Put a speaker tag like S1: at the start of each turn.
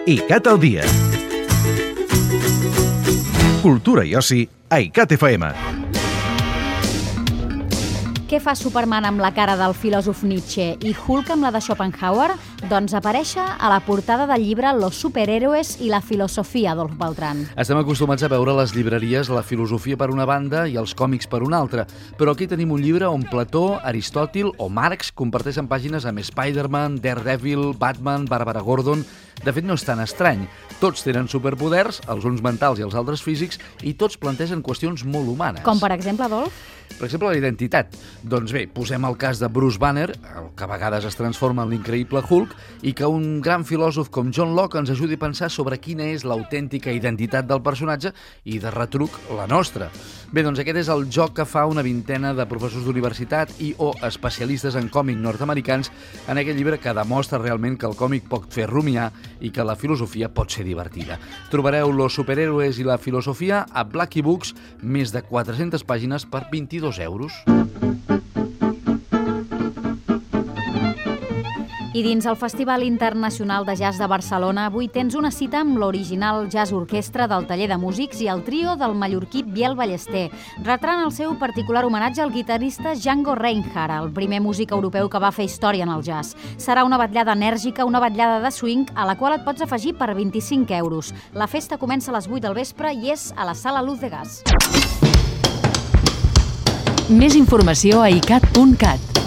S1: ICAT al dia. Cultura i oci a ICAT FM.
S2: Què fa Superman amb la cara del filòsof Nietzsche i Hulk amb la de Schopenhauer? Doncs aparèixer a la portada del llibre Los superhéroes i la filosofia d'Adolf Beltrán.
S3: Estem acostumats a veure a les llibreries la filosofia per una banda i els còmics per una altra, però aquí tenim un llibre on Plató, Aristòtil o Marx comparteixen pàgines amb Spider-Man, Daredevil, Batman, Barbara Gordon. De fet, no és tan estrany. Tots tenen superpoders, els uns mentals i els altres físics, i tots plantegen qüestions molt humanes.
S2: Com per exemple, Adolf?
S3: Per exemple, la identitat. Doncs bé, posem el cas de Bruce Banner, el que a vegades es transforma en l'increïble Hulk, i que un gran filòsof com John Locke ens ajudi a pensar sobre quina és l'autèntica identitat del personatge i, de retruc, la nostra. Bé, doncs aquest és el joc que fa una vintena de professors d'universitat i o especialistes en còmic nord-americans en aquest llibre que demostra realment que el còmic pot fer rumiar i que la filosofia pot ser divertida. Trobareu Los superhéroes i la filosofia a Blackie Books, més de 400 pàgines per 22 euros.
S2: I dins el Festival Internacional de Jazz de Barcelona, avui tens una cita amb l'original jazz orquestra del Taller de Músics i el trio del mallorquí Biel Ballester, retrant el seu particular homenatge al guitarrista Django Reinhardt, el primer músic europeu que va fer història en el jazz. Serà una vetllada enèrgica, una vetllada de swing, a la qual et pots afegir per 25 euros. La festa comença a les 8 del vespre i és a la Sala Luz de Gas.
S4: Més informació a icat.cat.